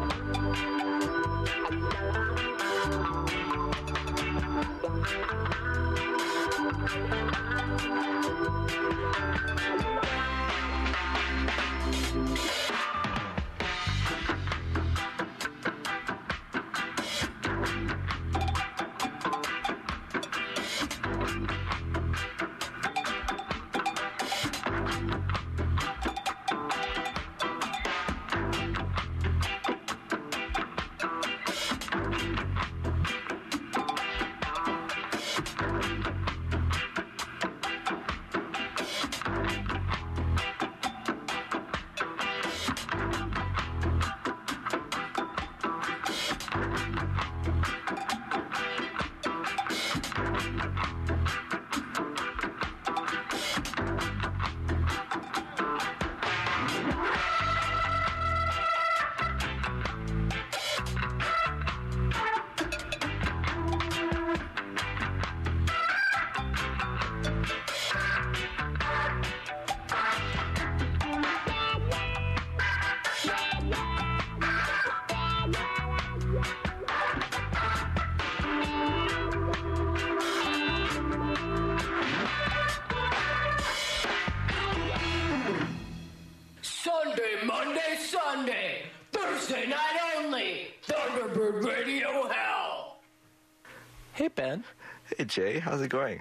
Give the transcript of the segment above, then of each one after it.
Sunday, Thursday night only, Thunderbird Radio Hell. Hey, Ben. Hey, Jay. How's it going?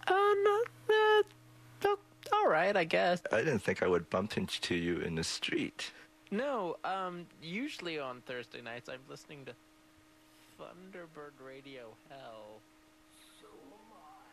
All right, I guess. I didn't think I would bump into you in the street. No, usually on Thursday nights I'm listening to Thunderbird Radio Hell. So am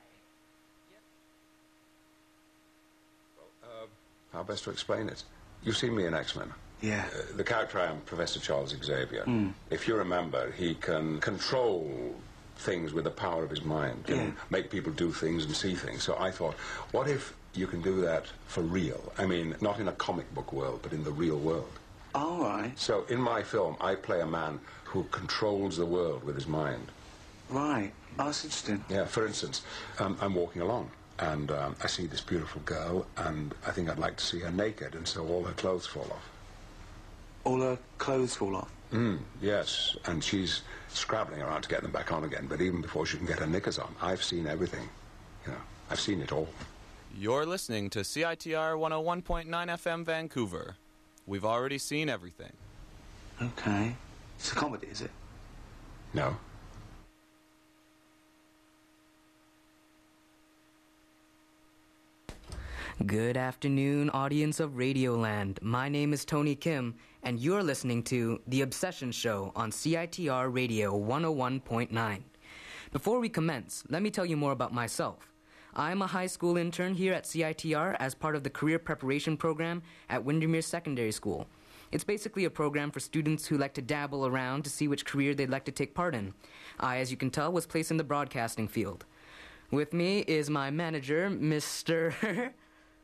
I. Well, how best to explain it? You've seen me in X-Men. Yeah. The character I am, Professor Charles Xavier. If you remember, he can control things with the power of his mind. Can make people do things and see things. So I thought, what if you can do that for real? I mean, not in a comic book world, but in the real world. All right. So in my film, I play a man who controls the world with his mind. Right. Oh, that's interesting. Yeah, for instance, I'm walking along, and I see this beautiful girl, and I think I'd like to see her naked, and so all her clothes fall off. All her clothes fall off? Yes, and she's scrabbling around to get them back on again, but even before she can get her knickers on, I've seen everything. You know, I've seen it all. You're listening to CITR 101.9 FM Vancouver. We've already seen everything. Okay. It's a comedy, is it? No. Good afternoon, audience of Radioland. My name is Tony Kim, and you're listening to The Obsession Show on CITR Radio 101.9. Before we commence, let me tell you more about myself. I'm a high school intern here at CITR as part of the Career Preparation Program at Windermere Secondary School. It's basically a program for students who like to dabble around to see which career they'd like to take part in. I, as you can tell, was placed in the broadcasting field. With me is my manager, Mr.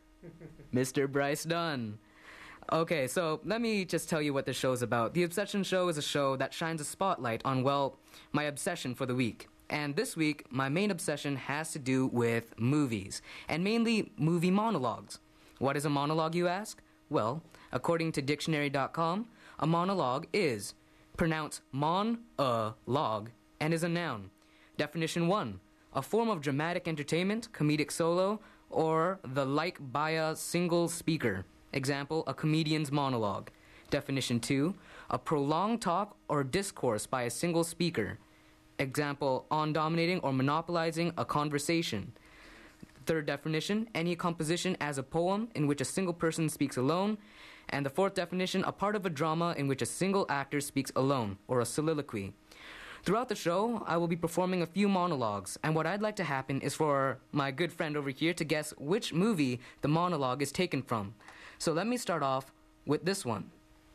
Mr. Bryce Dunn. Okay, so let me just tell you what the show's about. The Obsession Show is a show that shines a spotlight on, well, my obsession for the week. And this week, my main obsession has to do with movies, and mainly movie monologues. What is a monologue, you ask? Well, according to dictionary.com, a monologue is, pronounced mon-a-log, and is a noun. Definition 1, a form of dramatic entertainment, comedic solo, or the like by a single speaker. Example, a comedian's monologue. Definition 2, a prolonged talk or discourse by a single speaker. Example, on dominating or monopolizing a conversation. Third definition, any composition as a poem in which a single person speaks alone. And the fourth definition, a part of a drama in which a single actor speaks alone, or a soliloquy. Throughout the show, I will be performing a few monologues, and what I'd like to happen is for my good friend over here to guess which movie the monologue is taken from. So let me start off with this one.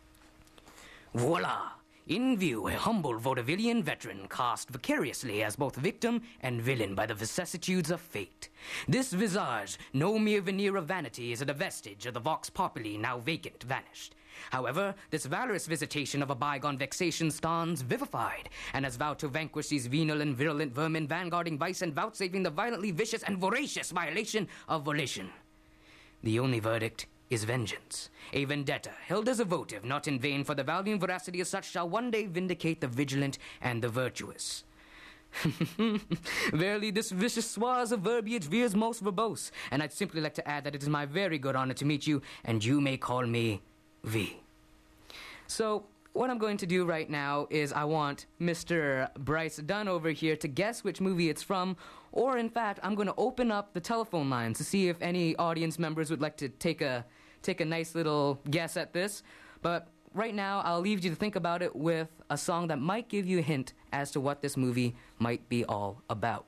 Voila! In view, a humble vaudevillian veteran cast vicariously as both victim and villain by the vicissitudes of fate. This visage, no mere veneer of vanity, is a vestige of the vox populi now vacant, vanished. However, this valorous visitation of a bygone vexation stands vivified, and has vowed to vanquish these venal and virulent vermin vanguarding vice and vouchsafing the violently vicious and voracious violation of volition. The only verdict is vengeance. A vendetta, held as a votive, not in vain, for the value and veracity of such shall one day vindicate the vigilant and the virtuous. Verily, this vicious swaz of verbiage veers most verbose, and I'd simply like to add that it is my very good honor to meet you, and you may call me V. So, what I'm going to do right now is I want Mr. Bryce Dunn over here to guess which movie it's from, or in fact, I'm going to open up the telephone lines to see if any audience members would like to take a nice little guess at this. But right now, I'll leave you to think about it with a song that might give you a hint as to what this movie might be all about.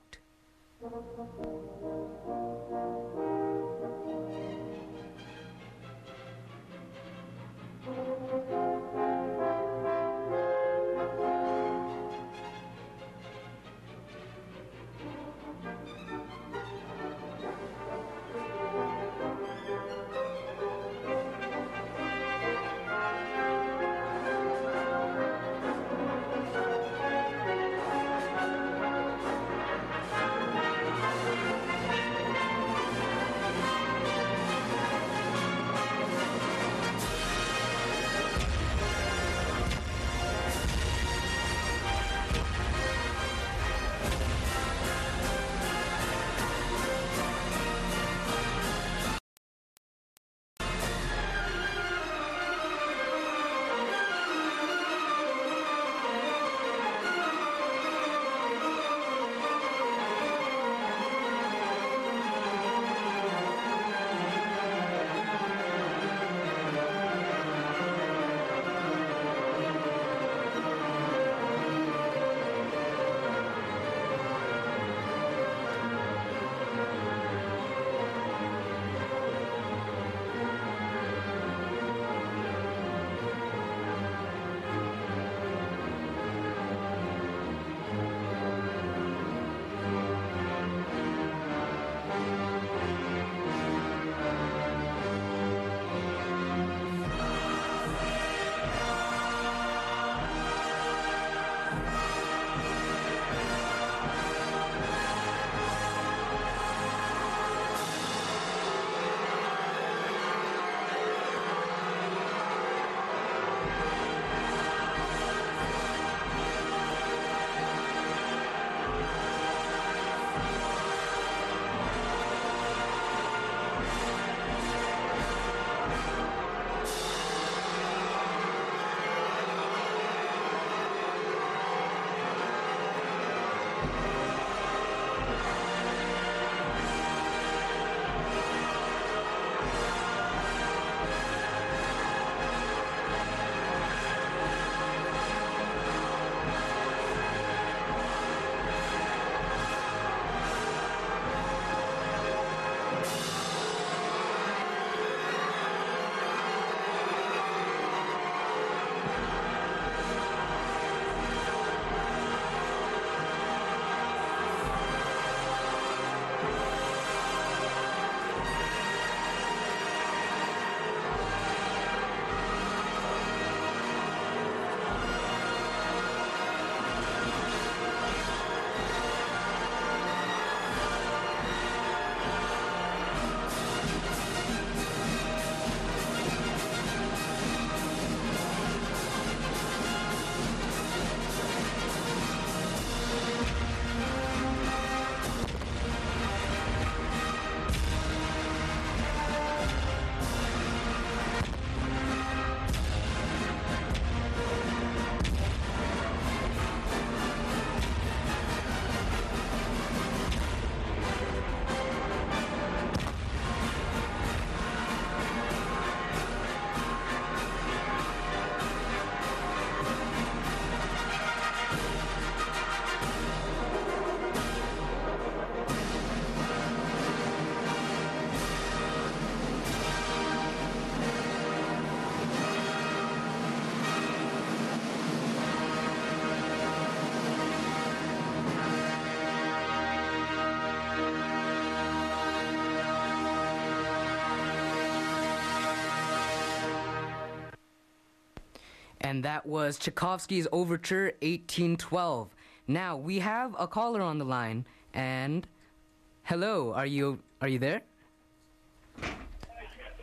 And that was Tchaikovsky's Overture 1812. Now, we have a caller on the line, and hello, are you there?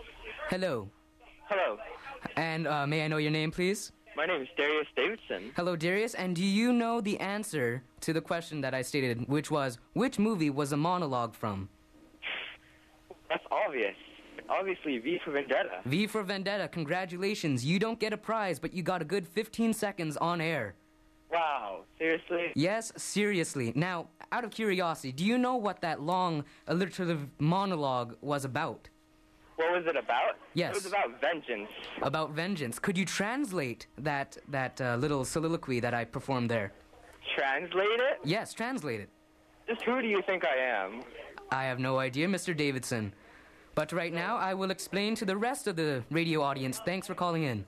Hello. Hello. And may I know your name, please? My name is Darius Davidson. Hello, Darius. And do you know the answer to the question that I stated, which was, which movie was a monologue from? That's obvious. Obviously, V for Vendetta. V for Vendetta. Congratulations. You don't get a prize, but you got a good 15 seconds on air. Wow. Seriously? Yes, seriously. Now, out of curiosity, do you know what that long alliterative monologue was about? What was it about? Yes. It was about vengeance. About vengeance. Could you translate that little soliloquy that I performed there? Translate it? Yes, translate it. Just who do you think I am? I have no idea, Mr. Davidson. But right now, I will explain to the rest of the radio audience. Thanks for calling in.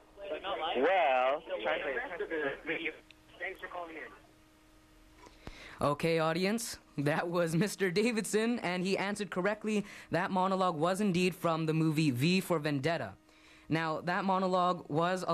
Well, thanks for calling in. Okay, audience, that was Mr. Davidson, and he answered correctly. That monologue was indeed from the movie V for Vendetta. Now, that monologue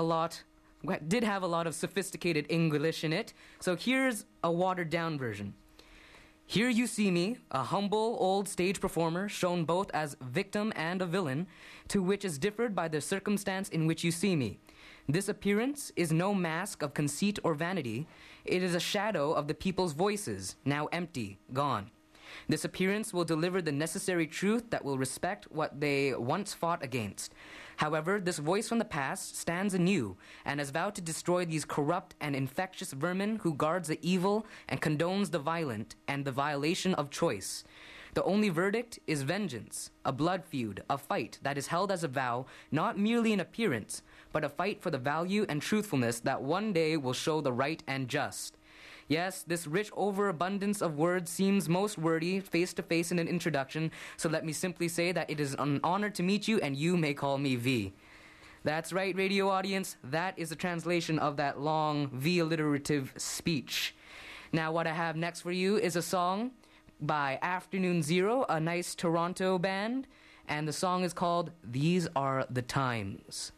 did have a lot of sophisticated English in it, so here's a watered-down version. Here you see me, a humble old stage performer, shown both as victim and a villain, to which is differed by the circumstance in which you see me. This appearance is no mask of conceit or vanity. It is a shadow of the people's voices, now empty, gone. This appearance will deliver the necessary truth that will respect what they once fought against. However, this voice from the past stands anew and has vowed to destroy these corrupt and infectious vermin who guards the evil and condones the violent and the violation of choice. The only verdict is vengeance, a blood feud, a fight that is held as a vow, not merely an appearance, but a fight for the value and truthfulness that one day will show the right and just. Yes, this rich overabundance of words seems most wordy face-to-face in an introduction, so let me simply say that it is an honor to meet you, and you may call me V. That's right, radio audience, that is a translation of that long V-alliterative speech. Now, what I have next for you is a song by Afternoon Zero, a nice Toronto band, and the song is called These Are the Times.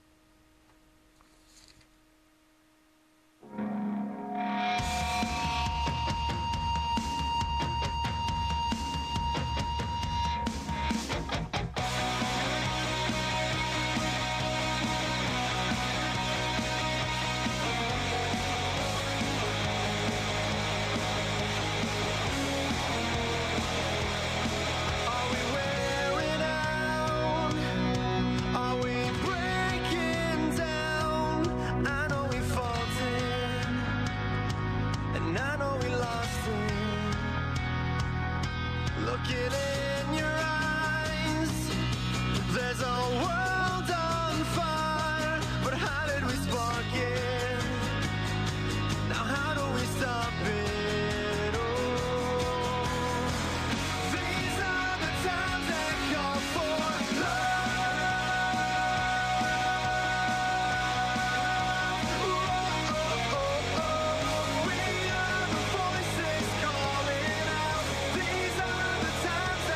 These are the times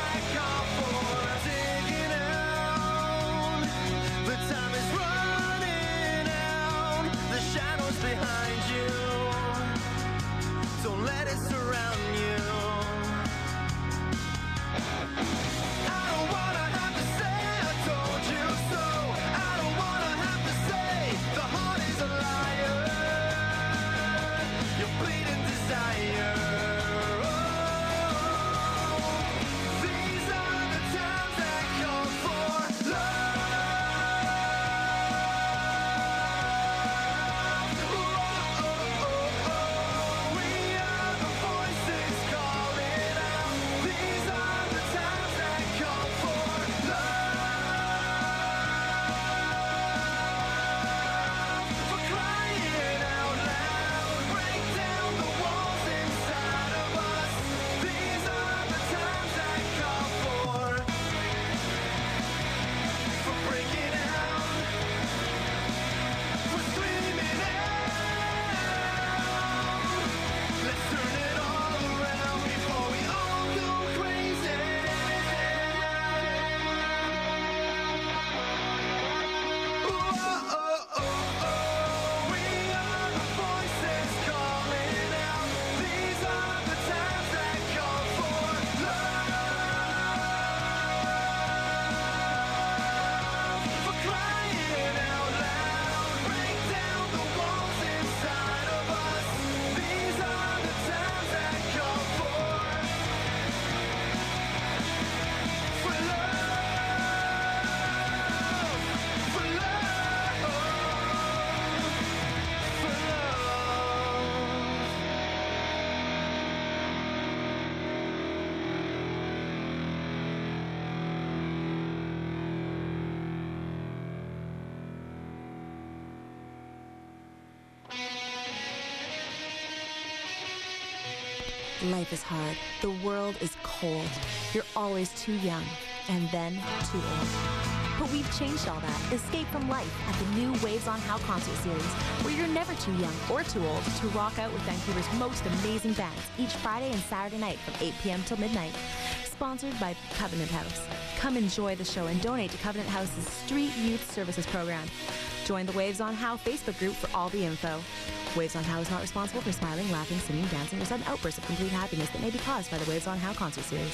Life is hard. The world is cold. You're always too young, and then too old. But we've changed all that. Escape from life at the new Waves on How concert series, where you're never too young or too old to rock out with Vancouver's most amazing bands each Friday and Saturday night from 8 p.m. till midnight. Sponsored by Covenant House. Come enjoy the show and donate to Covenant House's Street Youth Services program. Join the Waves on How Facebook group for all the info. Waves on How is not responsible for smiling, laughing, singing, dancing, or sudden outbursts of complete happiness that may be caused by the Waves on How concert series.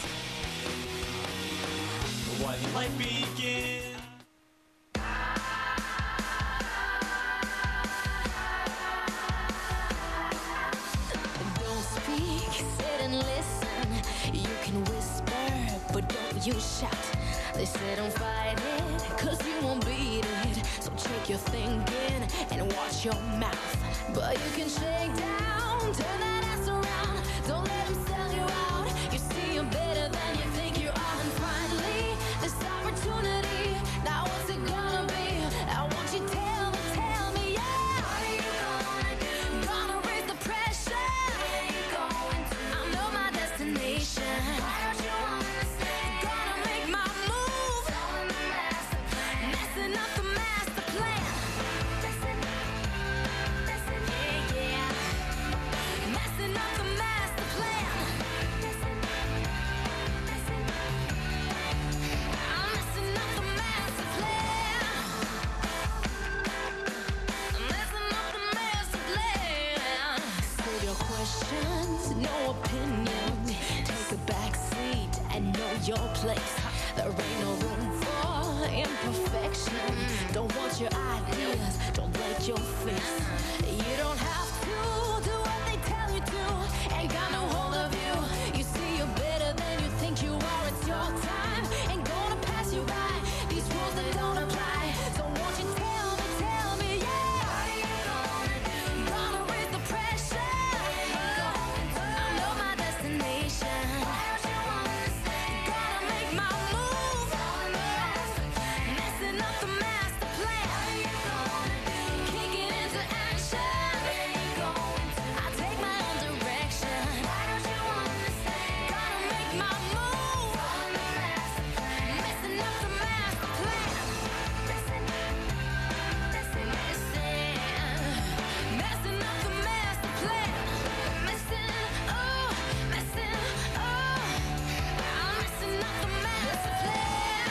When life begins. Don't speak, sit and listen. You can whisper, but don't you shout. They say don't fight it, cause you won't beat it. So check your thinking and watch your mouth. But you can shake down, turn that ass around. Don't let them sell you out. You see you're better than you think you are. And finally, this opportunity, now what's it gonna be? I want you to tell me, yeah. What are you gonna do? Gonna raise the pressure. Where are you going to? I know my destination. Why don't you understand? Gonna make my move. Following the master plan. Messing up the master plan. Yeah. Messing up the master plan. I'm messing up the master plan. I'm messing up the master plan. Save your questions, no opinion. Take a back seat and know your place. There ain't no room for imperfection. Don't want your ideas, don't break your face. You don't have to do what they tell you to. Ain't got no hold of you. You see you're better than you think you are. It's your time, ain't gonna pass you by. These rules that don't apply. So won't you tell me, yeah. What are you gonna do? Gonna raise the pressure. I know my destination. Why don't you understand? Gonna make my move. Messing up the master plan. What are you gonna do? Kick it into action. Where you going to? I take my own direction. Why don't you understand? Gonna make my move. Messing up the master plan. Messing up the master plan. Messing, oh, messing, oh. I'm messing up the master plan.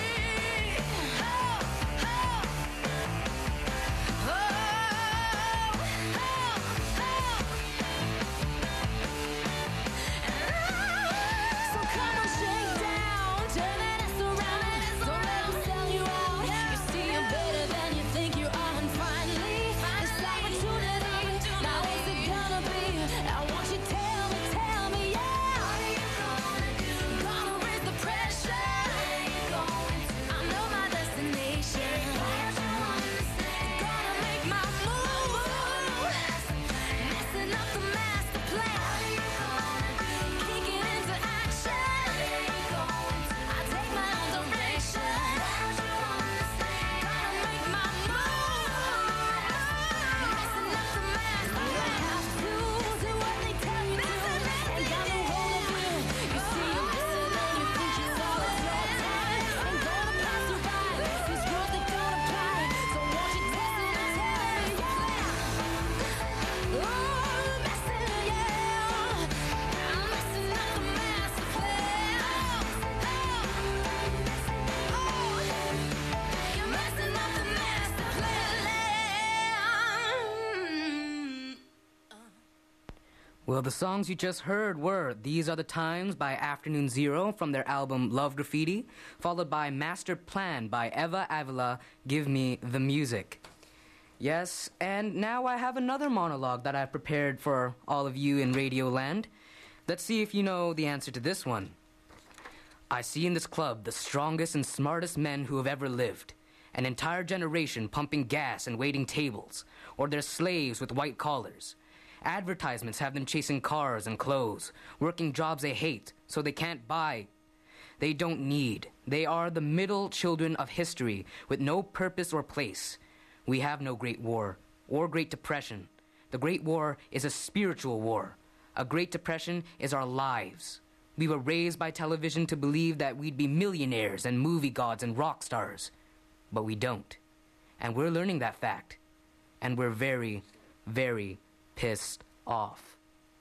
So come on, shake down, turn that ass around. Don't let them sell you out. You see you're better than you think you are. And finally, this opportunity, now what's it gonna be? I want you to tell me, yeah. What are you gonna do? Gonna raise the pressure. Where you going to? I know my destination. Why don't you understand? Gonna make my move. Messing up the master plan. What are you gonna do? Kick it into action. Where you going to? I take my own direction. Why don't you understand? Gonna make my move. Messing up the master plan. You have to do what they tell you to. Ain't got no hold of you. You see you're better than you think you are. It's your time. Ain't gonna pass you by. These rules they don't apply. So won't you tell me, yeah. Oh, messing, yeah. I'm messing up the master plan. You're messing up the master plan. Well, the songs you just heard were These Are the Times by Afternoon Zero from their album Love Graffiti, followed by Master Plan by Eva Avila, Give Me the Music. Yes, and now I have another monologue that I've prepared for all of you in Radio Land. Let's see if you know the answer to this one. I see in this club the strongest and smartest men who have ever lived. An entire generation pumping gas and waiting tables, or they're slaves with white collars. Advertisements have them chasing cars and clothes, working jobs they hate, so they can't buy. They don't need. They are the middle children of history with no purpose or place. We have no Great War or Great Depression. The Great War is a spiritual war. A Great Depression is our lives. We were raised by television to believe that we'd be millionaires and movie gods and rock stars. But we don't. And we're learning that fact. And we're very, very pissed off.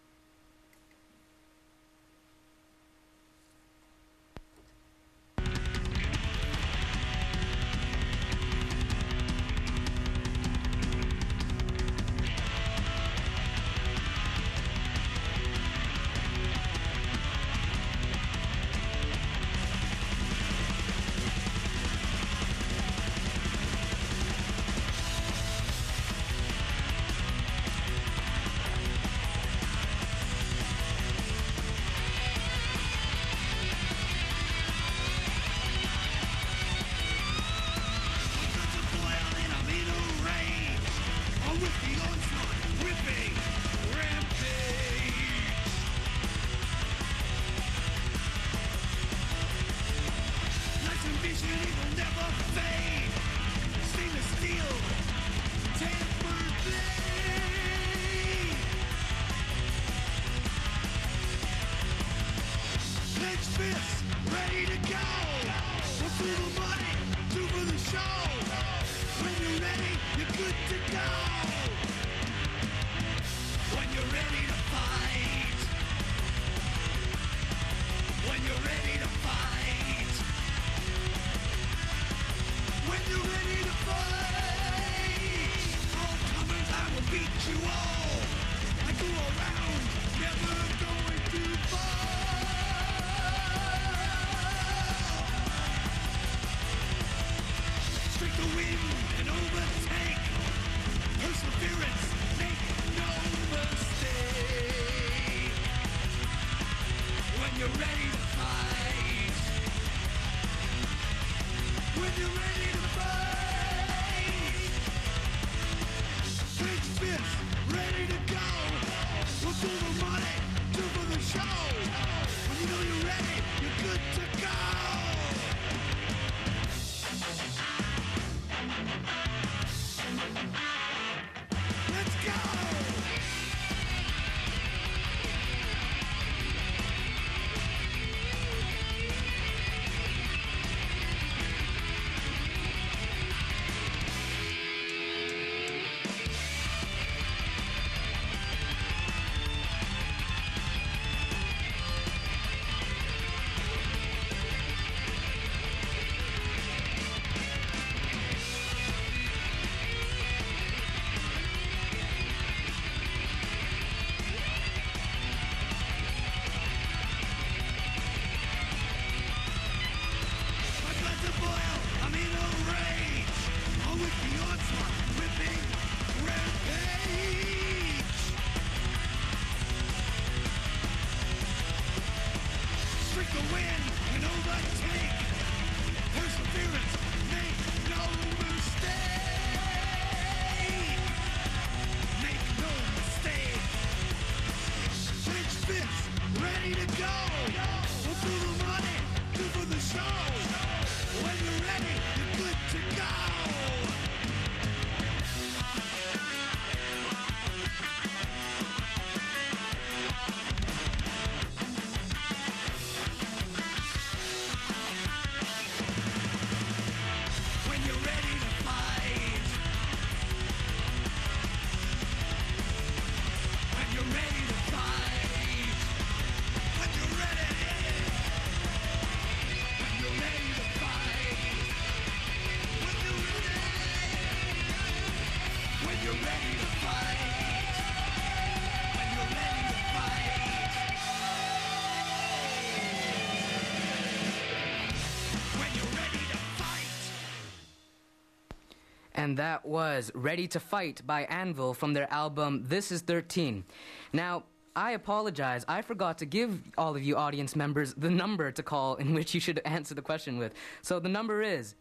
And that was Ready to Fight by Anvil from their album This Is 13. Now, I apologize. I forgot to give all of you audience members the number to call in which you should answer the question with. So the number is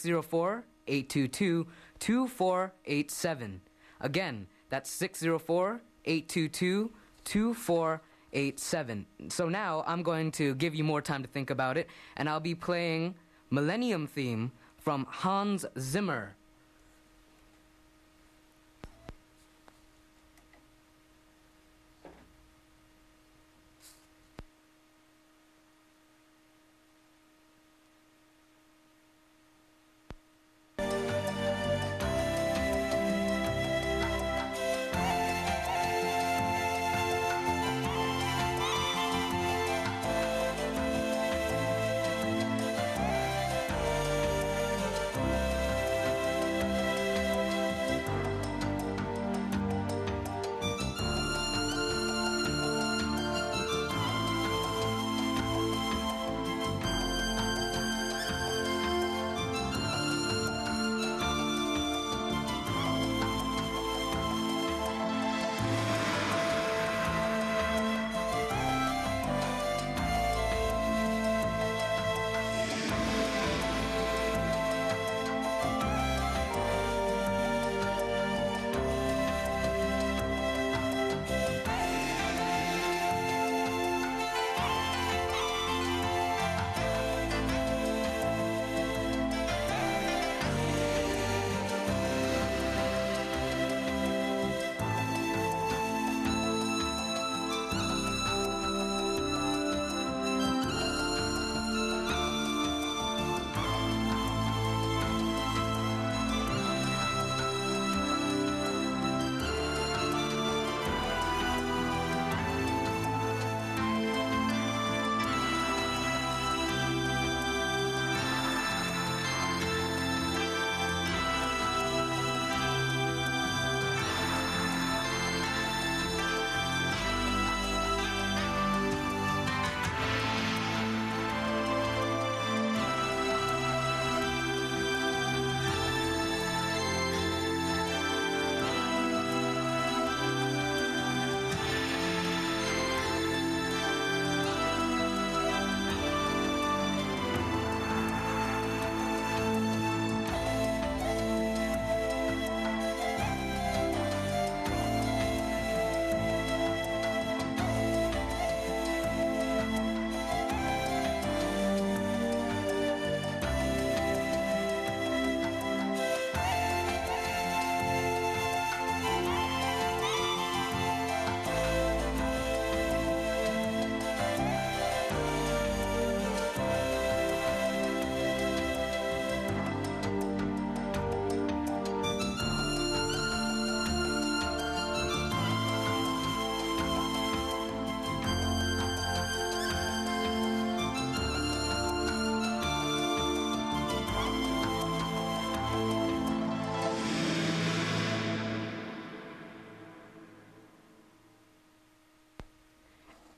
604-822-2487. Again, that's 604-822-2487. So now I'm going to give you more time to think about it, and I'll be playing Millennium Theme from Hans Zimmer.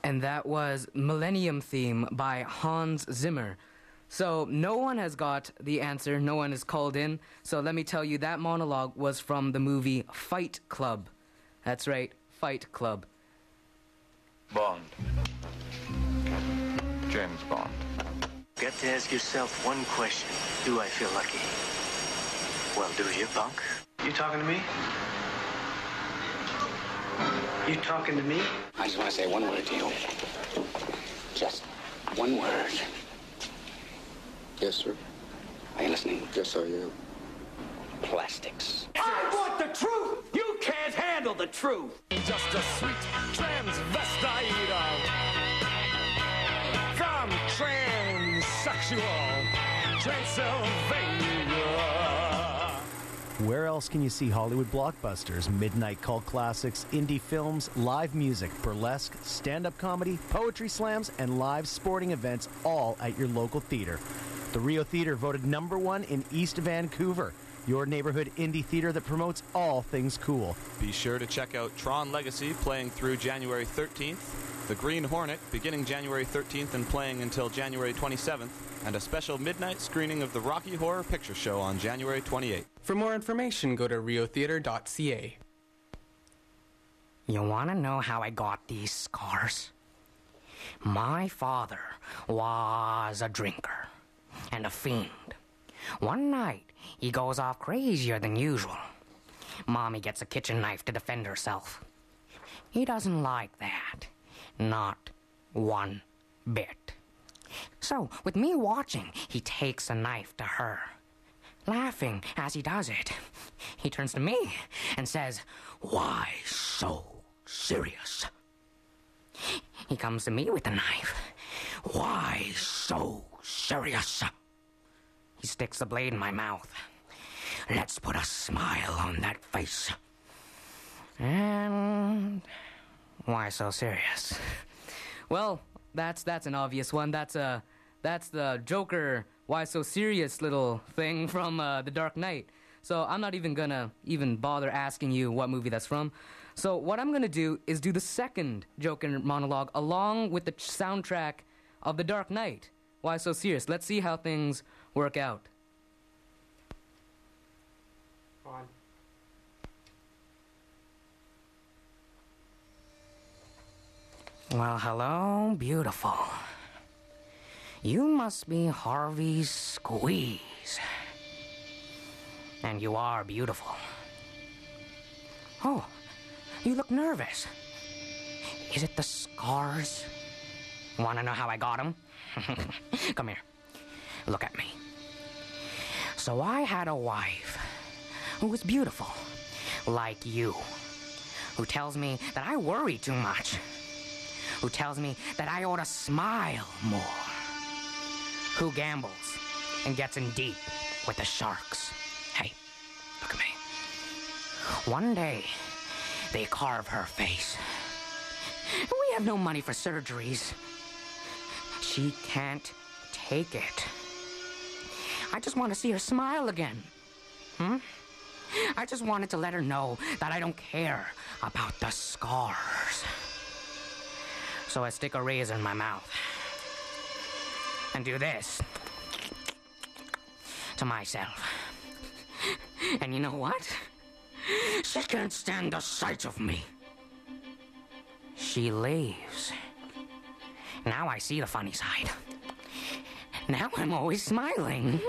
And that was Millennium Theme by Hans Zimmer. So no one has got the answer. No one is called in. So let me tell you, that monologue was from the movie Fight Club. That's right, Fight Club. Bond. James Bond. Got to ask yourself one question. Do I feel lucky? Well, do you, punk? You talking to me? You talking to me? I just want to say one word to you. Just one word. Yes, sir. Are you listening? Yes, I am. Plastics. I want the truth! You can't handle the truth! Just a sweet transvestite from transsexual Transylvania. Where else can you see Hollywood blockbusters, midnight cult classics, indie films, live music, burlesque, stand-up comedy, poetry slams, and live sporting events all at your local theater? The Rio Theater voted #1 in East Vancouver, your neighborhood indie theater that promotes all things cool. Be sure to check out Tron Legacy playing through January 13th, The Green Hornet beginning January 13th and playing until January 27th, and a special midnight screening of the Rocky Horror Picture Show on January 28th. For more information, go to riotheater.ca. You want to know how I got these scars? My father was a drinker and a fiend. One night, he goes off crazier than usual. Mommy gets a kitchen knife to defend herself. He doesn't like that. Not one bit. So, with me watching, he takes a knife to her. Laughing as he does it, he turns to me and says, "Why so serious?" He comes to me with the knife. "Why so serious?" He sticks the blade in my mouth. "Let's put a smile on that face." And why so serious? Well, that's an obvious one. That's the Joker why so serious little thing from The Dark Knight. So I'm not even gonna bother asking you what movie that's from. So what I'm gonna do is do the second Joker monologue along with the soundtrack of The Dark Knight. Why so serious? Let's see how things work out. On. Well, hello, beautiful. You must be Harvey Squeeze. And you are beautiful. Oh, you look nervous. Is it the scars? Want to know how I got them? Come here. Look at me. So I had a wife who was beautiful, like you, who tells me that I worry too much, who tells me that I ought to smile more, who gambles and gets in deep with the sharks. Hey, look at me. One day, they carve her face. We have no money for surgeries. She can't take it. I just want to see her smile again. I just wanted to let her know that I don't care about the scars. So I stick a razor in my mouth and do this to myself. And you know what? She can't stand the sight of me. She leaves. Now I see the funny side. Now I'm always smiling.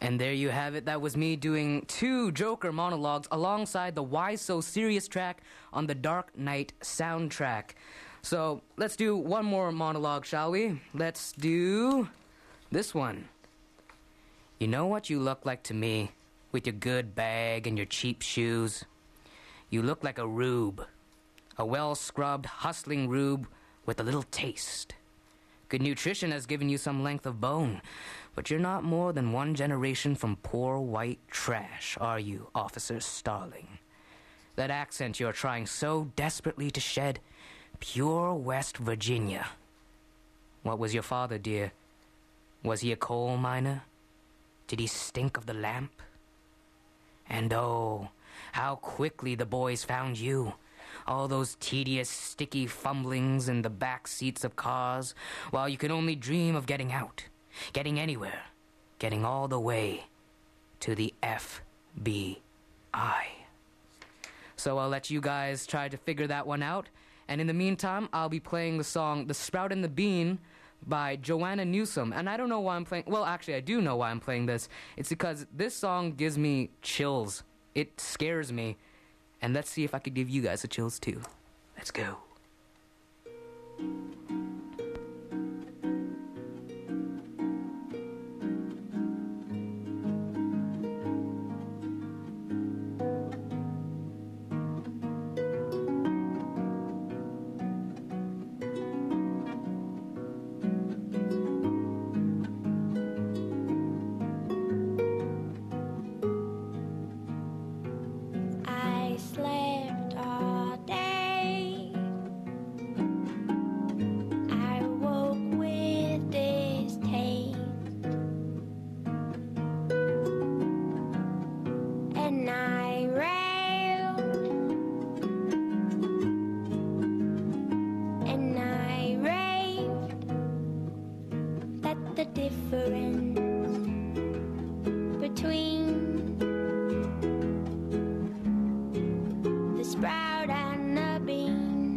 And there you have it. That was me doing 2 Joker monologues alongside the Why So Serious track on the Dark Knight soundtrack. So let's do one more monologue, shall we? Let's do this one. You know what you look like to me with your good bag and your cheap shoes? You look like a rube. A well-scrubbed, hustling rube with a little taste. Good nutrition has given you some length of bone, but you're not more than 1 generation from poor white trash, are you, Officer Starling? That accent you're trying so desperately to shed, pure West Virginia. What was your father, dear? Was he a coal miner? Did he stink of the lamp? And oh, how quickly the boys found you. All those tedious, sticky fumblings in the back seats of cars, while you can only dream of getting out, getting anywhere, getting all the way to the FBI. So I'll let you guys try to figure that one out, and in the meantime, I'll be playing the song The Sprout and the Bean by Joanna Newsom. And I don't know why I'm playing... Well, actually, I do know why I'm playing this. It's because this song gives me chills. It scares me. And let's see if I could give you guys the chills too. Let's go. I slept all day. I woke with this taste, and I railed, and I raved that the difference between the sprout and the bean,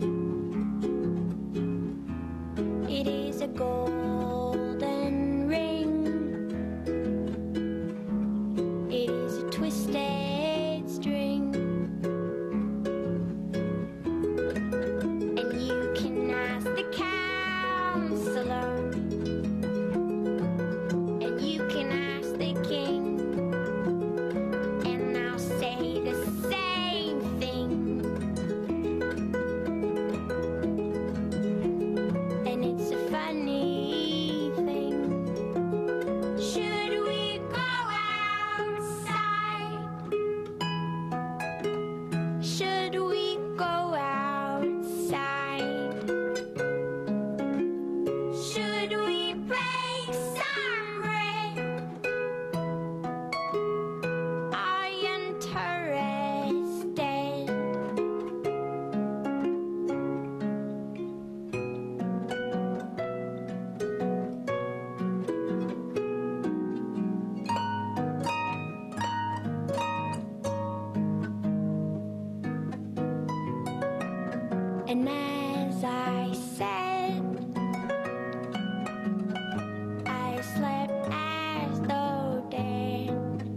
it is a golden ring, it is a twisted string, and you can ask the counselor, and you can ask the king, and I'll say the same thing. And it's a funny thing. Should we go outside? Should we go outside? Should we break some bread? Are you interested? And as I said, I slept as though dead,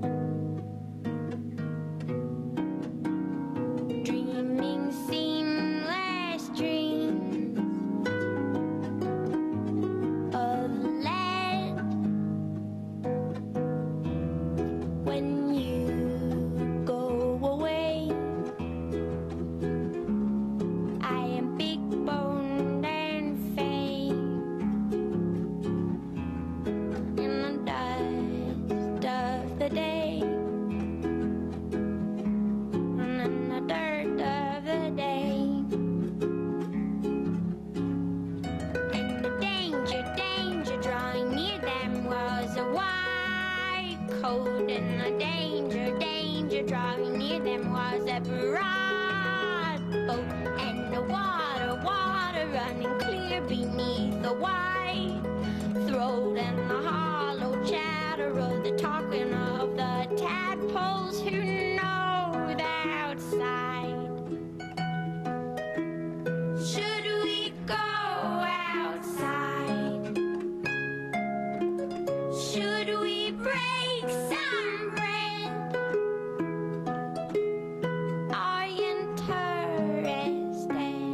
dreaming seamless dreams of lead. When you go away, I am big boned and fake in the dust of the day, and in the dirt of the day, and the danger drawing near them was a white coat, and the danger drawing near them was a broad boat, and the water running clear beneath the white throat, and the hollow chatter of the talking of the tadpoles who know the outside. Should we go outside? Should we break make some friends. Are you interested?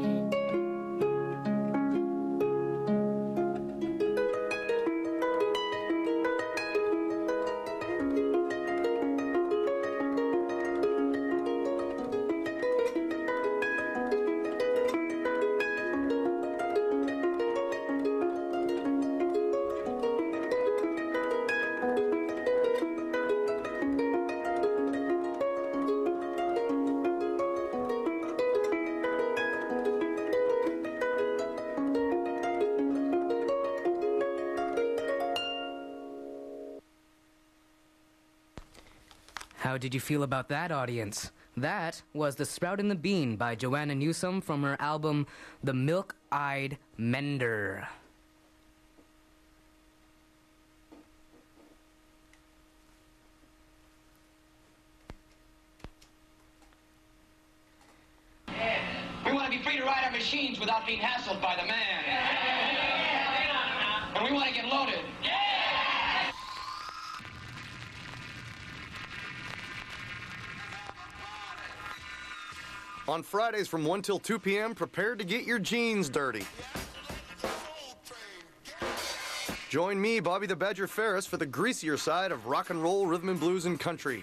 How did you feel about that, audience? That was The Sprout and the Bean by Joanna Newsom from her album The Milk-Eyed Mender. We want to be free to ride our machines without being hassled by the man. And we want to get loaded. On Fridays from 1 till 2 p.m., prepare to get your jeans dirty. Join me, Bobby the Badger Ferris, for the greasier side of rock and roll, rhythm and blues, and country.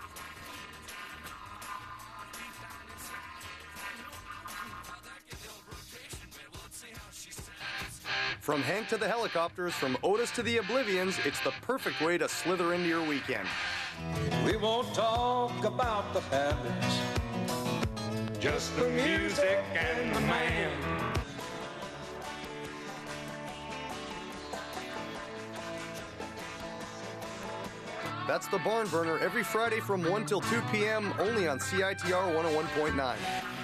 From Hank to the Helicopters, from Otis to the Oblivions, it's the perfect way to slither into your weekend. We won't talk about the habits, just the music and the man. That's the Barn Burner every Friday from 1 till 2 p.m. only on CITR 101.9.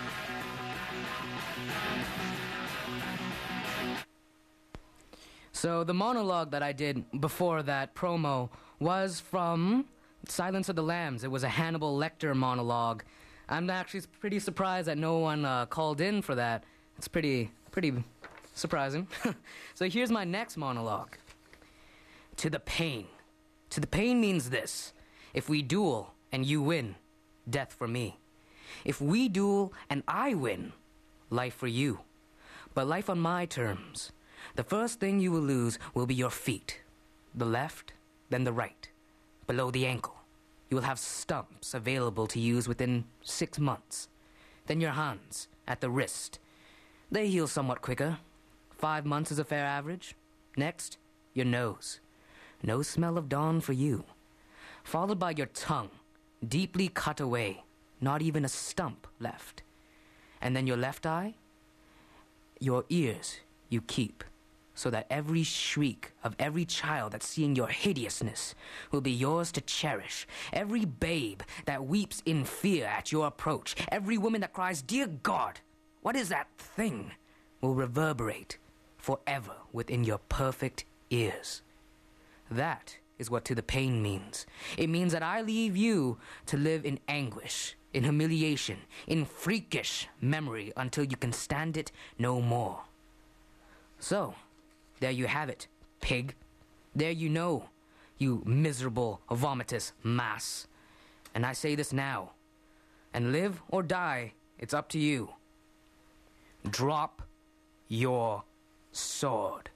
So the monologue that I did before that promo was from Silence of the Lambs. It was a Hannibal Lecter monologue. I'm actually pretty surprised that no one called in for that. It's pretty surprising. So here's my next monologue. To the pain. To the pain means this. If we duel and you win, death for me. If we duel and I win, life for you. But life on my terms. The first thing you will lose will be your feet. The left, then the right. Below the ankle. You will have stumps available to use within 6 months. Then your hands, at the wrist. They heal somewhat quicker. 5 months is a fair average. Next, your nose. No smell of dawn for you. Followed by your tongue, deeply cut away. Not even a stump left. And then your left eye. Your ears you keep, so that every shriek of every child that's seeing your hideousness will be yours to cherish. Every babe that weeps in fear at your approach, every woman that cries, "Dear God, what is that thing?" will reverberate forever within your perfect ears. That is what to the pain means. It means that I leave you to live in anguish, in humiliation, in freakish memory until you can stand it no more. So, there you have it, pig. There you know, you miserable, vomitous mass. And I say this now. And live or die, it's up to you. Drop your sword.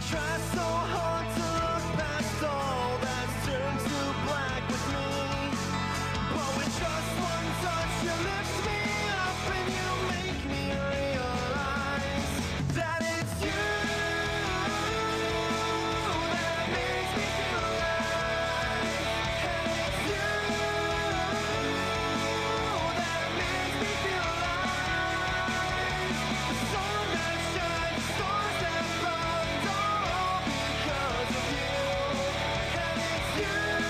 try so hard to look past all that's turned to black with me. But with just one touch, you lift me up and you make me realize that it's you that makes me feel alive. And it's you that makes me feel alive. The sun that shines, stars that burn, all because of you. And it's you.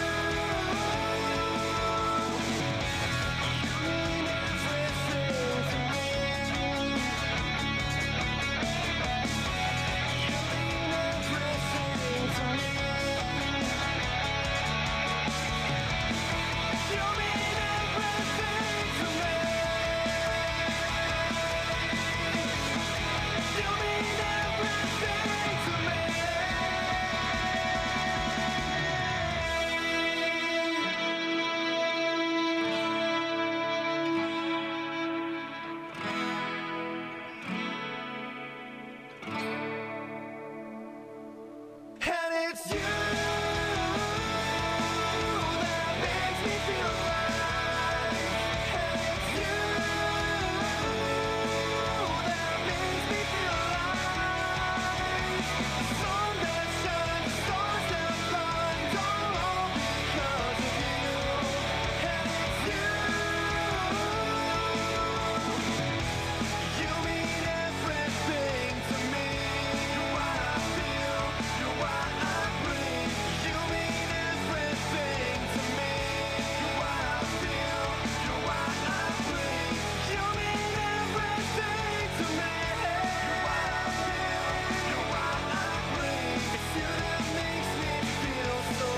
And it's you that makes me feel alive. And it's you that makes me feel alive. The sun that shines, stars that burn, all because of you. And it's you. You mean everything to me. You're what I feel. You're what I breathe. You mean everything to me. You're what I feel. You're what I breathe. You mean everything to me. You're what I feel. You're what I breathe. It's you that makes me feel so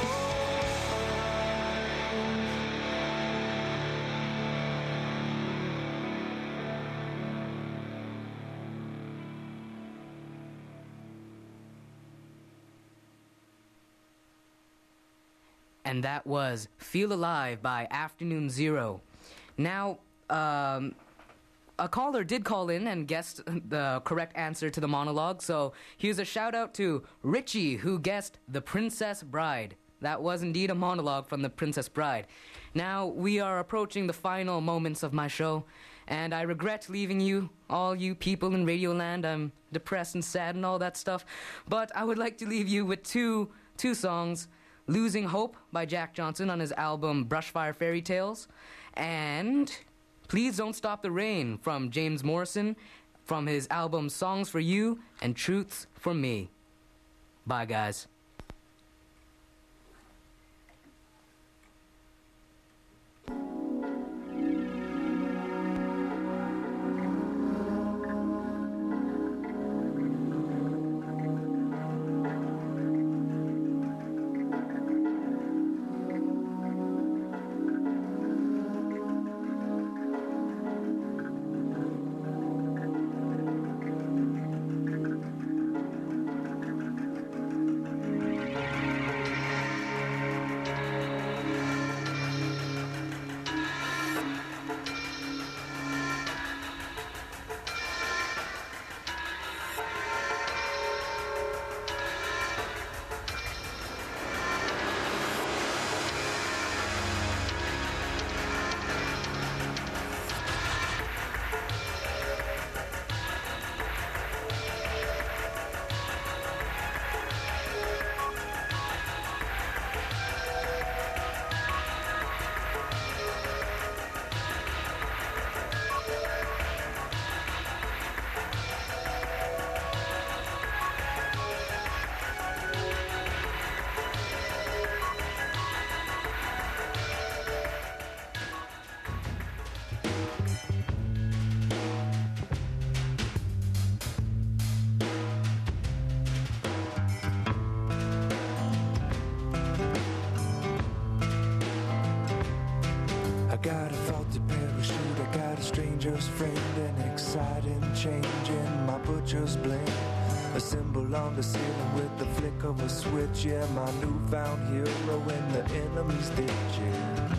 And that was Feel Alive by Afternoon Zero. Now, a caller did call in and guessed the correct answer to the monologue, so here's a shout out to Richie, who guessed The Princess Bride. That was indeed a monologue from The Princess Bride. Now, we are approaching the final moments of my show, and I regret leaving you, all you people in Radioland. I'm depressed and sad and all that stuff, but I would like to leave you with two songs. Losing Hope by Jack Johnson on his album Brushfire Fairy Tales, and Please Don't Stop the Rain from James Morrison from his album Songs for You and Truths for Me. Bye, guys. got a faulty parachute, I got a stranger's friend, an exciting change in my butcher's blend. A symbol on the ceiling with the flick of a switch, yeah, my newfound hero in the enemy's ditch, yeah.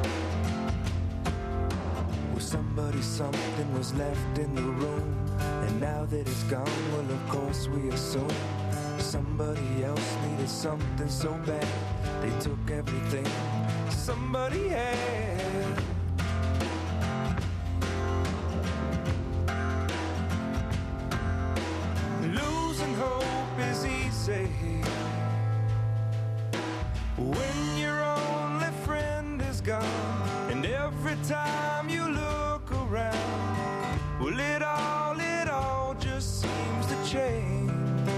Well, somebody, something was left in the room, and that it's gone, well, of course we assume somebody else needed something so bad they took everything somebody had. Losing hope is easy when your only friend is gone, and every time you look around, well, it all just seems to change.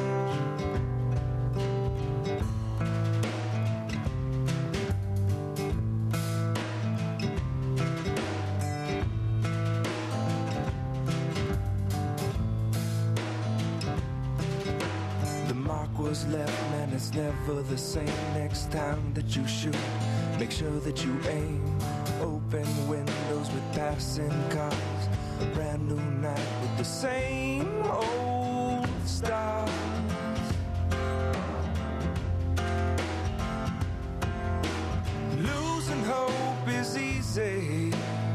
The mark was left, man, it's never the same. Next time that you shoot, make sure that you aim. Open windows with passing cars, a brand new night with the same old stars. Losing hope is easy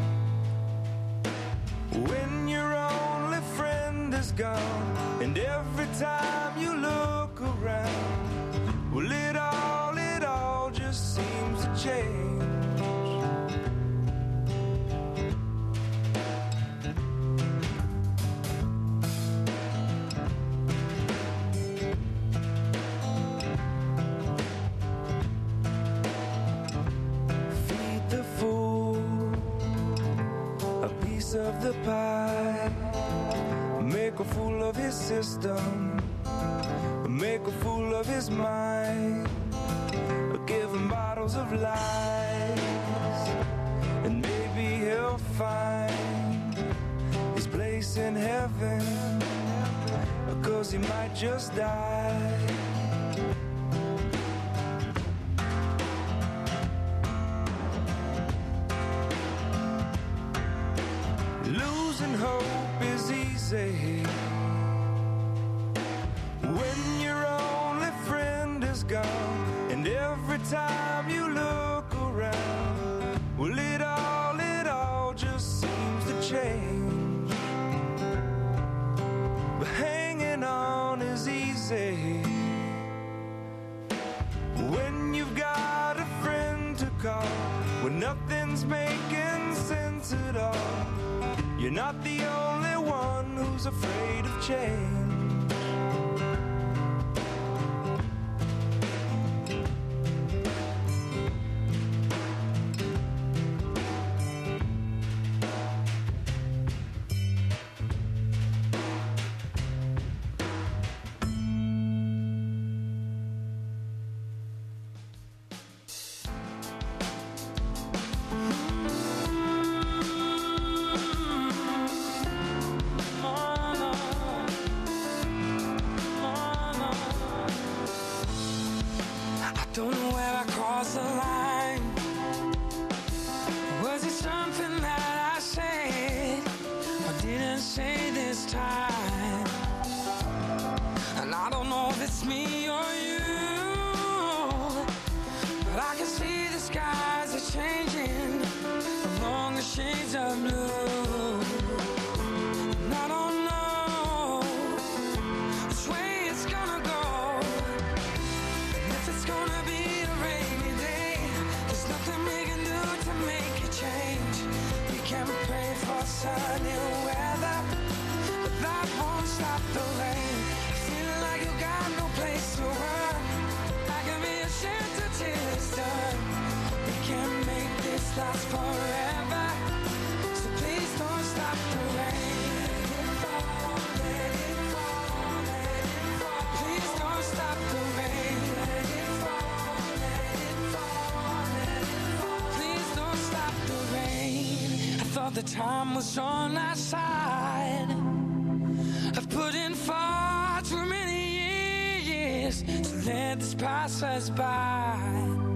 when your only friend is gone, and every time you look around, well, it all just seems to change. Of the pie, make a fool of his system, make a fool of his mind, give him bottles of lies, and maybe he'll find his place in heaven, 'cause he might just die. Losing hope is easy when your only friend is gone, and every time you look around, well, it all just seems to change. But hanging on is easy when you've got a friend to call, when nothing's making sense at all. You're not the only one who's afraid of change. Don't know where I crossed the line. Was it something that I said or didn't say this time? And I don't know if it's me or you, but I can see the skies are changing along the shades of blue. And I don't know which way it's gonna go. It's gonna be a rainy day. There's nothing we can do to make it change. We can pray for sunny weather, but that won't stop the rain. Feeling like you got no place to run. I can be a shelter till it's done. We can make this last forever, so please don't stop the rain. Let it fall, let it fall, let it fall. Please don't stop the rain. Thought the time was on our side. I've put in far too many years to let this pass us by.